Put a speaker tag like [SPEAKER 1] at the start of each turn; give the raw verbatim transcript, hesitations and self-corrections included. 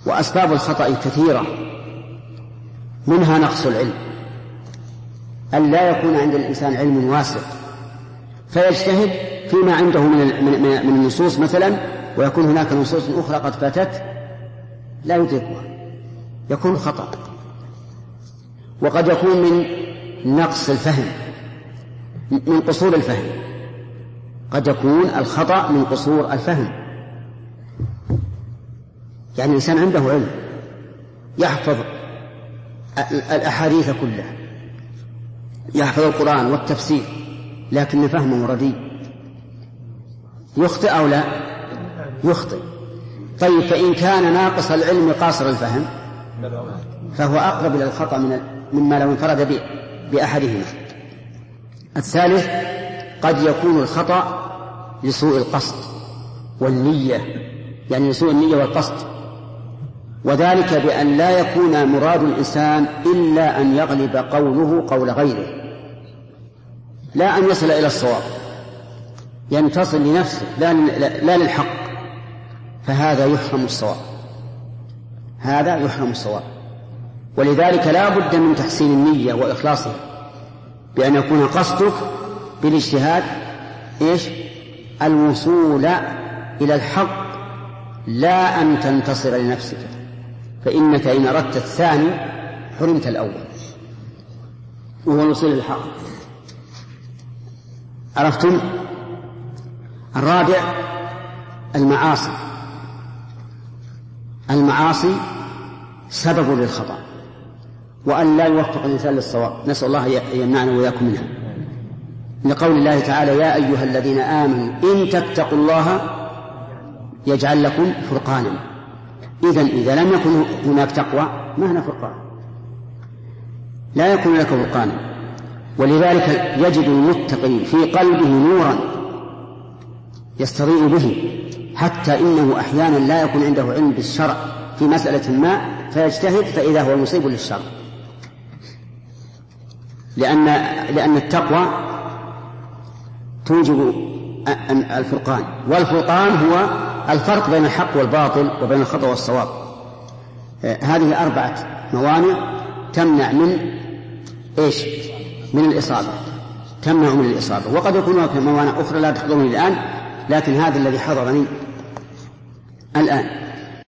[SPEAKER 1] وأسباب الخطأ كثيرة، منها نقص العلم، أن لا يكون عند الإنسان علم واسع فيجتهد فيما عنده من من النصوص مثلا، ويكون هناك نصوص أخرى قد فاتت لا يدركها، يكون خطأ. وقد يكون من نقص الفهم، من قصور الفهم، قد يكون الخطأ من قصور الفهم. يعني الإنسان عنده علم يحفظ الأحاديث كلها، يحفظ القرآن والتفسير، لكن فهمه رديء، يخطئ أو لا يخطئ. طيب فإن كان ناقص العلم قاصر الفهم فهو أقرب إلى الخطأ من مما لو انفرد بأحدهما. الثالث قد يكون الخطأ لسوء القصد والنية، يعني لسوء النية والقصد، وذلك بأن لا يكون مراد الإنسان إلا أن يغلب قوله قول غيره، لا أن يصل إلى الصواب، ينتصر لنفسه لا, لا للحق، فهذا يحرم الصواب، هذا يحرم الصواب. ولذلك لا بد من تحسين النية وإخلاصها، بأن يكون قصدك بالاجتهاد إيش؟ الوصول إلى الحق، لا أن تنتصر لنفسك، فإنك إن أردت الثاني حرمت الأول وهو الوصول إلى الحق. عرفتم؟ الرابع المعاصي. المعاصي سبب للخطأ، وأن لا يوفق الإنسان للصواب، نسأل الله يمنعنا وإياكم منها، لقول الله تعالى: يا أيها الذين آمنوا إن تتقوا الله يجعل لكم فرقانا. إذن إذا لم يكن هناك تقوى ما هنا فرقان، لا يكون لك فرقانا. ولذلك يجد المتقي في قلبه نورا يستضيء به، حتى إنه أحيانا لا يكون عنده علم بالشرع في مسألة ما فيجتهد فإذا هو مصيب للشرع، لأن لأن التقوى توجب الفرقان، والفرقان هو الفرق بين الحق والباطل وبين الخطأ والصواب. هذه أربعة موانع تمنع من إيش؟ من الإصابة، تمنع من الإصابة. وقد يكون هناك موانع أخرى لا تحضرني الآن، لكن هذا الذي حضرني الآن.